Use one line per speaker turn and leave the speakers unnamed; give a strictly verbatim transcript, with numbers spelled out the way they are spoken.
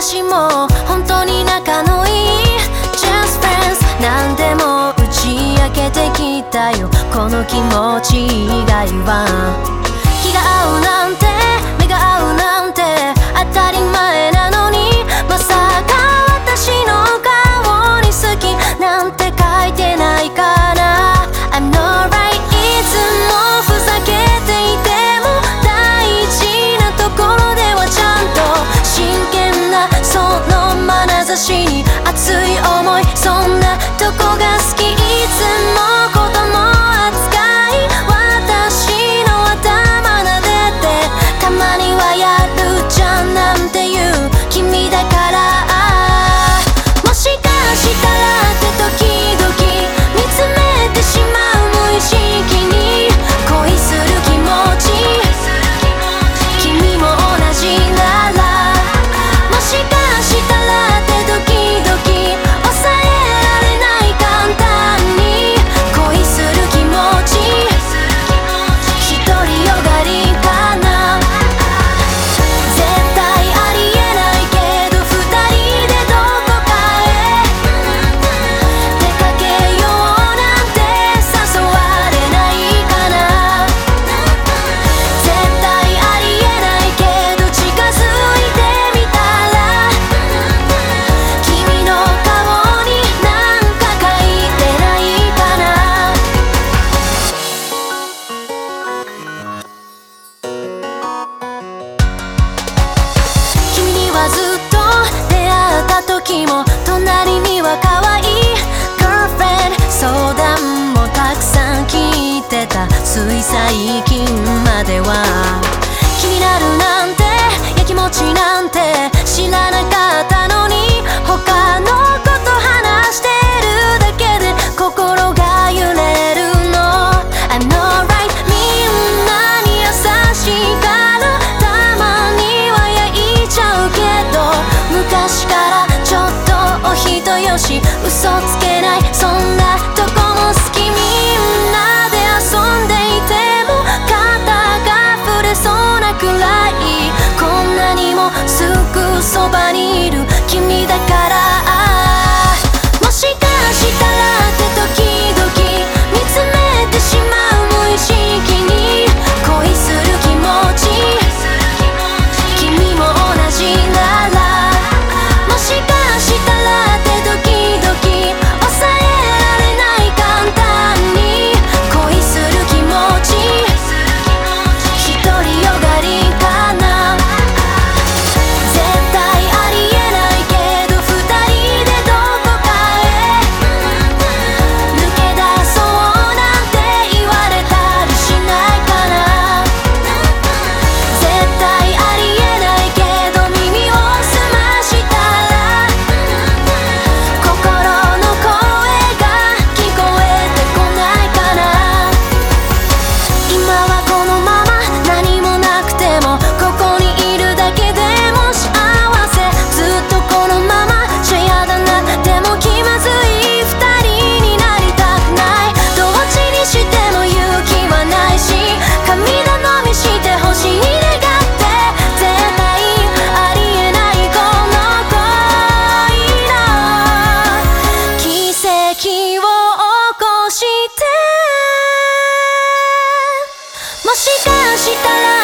私も本当に仲のいい Just friends 何でも打ち明けてきたよこの気持ち以外は気が合うなんて目が合うなんて当たり前なのにまさか私の顔に好きなんて書いてないかな I'm not right いつもふざけていても大事なところではちゃんと真剣なその眼差しに熱い思いそんなとこが好きいつも子供扱い私の頭撫でてたまにはやるじゃんなんていう君だからもしかしたらって時々見つめてしまう無意識に恋する気持ち君も同じならもしかしたらって時々抑えられない簡単に恋する気持ち独りよがりかな絶対ありえないけど二人でどこかへ出かけようなんて誘われないかな絶対ありえないけど近づいてみたら君の顔になんか書いてないかな君にはずっと出会った時も隣には可愛い Girlfriend 相談もたくさん聞いてたつい最近までは気になるなんてやきもちなんて知らなかったのに他のこと話してるだけで心が揺れるの I'm not right みんなに優しいからたまには焼いちゃうけど昔からちょっとお人よし嘘つけないそんなとこも好きみんなで遊んでいても肩が触れそうなくらいこんなにもすぐそばにいる君だからもしかしたらって時々見つめてしまう無意識に恋する気持ち君も同じならもしかしたらって時々抑えられない簡単に恋する気持ち独りよがりかな絶対ありえないけど二人でどこかへ抜け出そうなんて言われたりしないかな絶対ありえないけど耳を澄ましたら心の声が聞こえてこないかな今はこのまま何もなくてもここにいるだけでも幸せずっとこのままじゃやだなでも気まずい二人になりたくないどっちにしても勇気はないし神頼みしてほしい願って絶対ありえないこの恋の奇跡を起こしてもしかしたら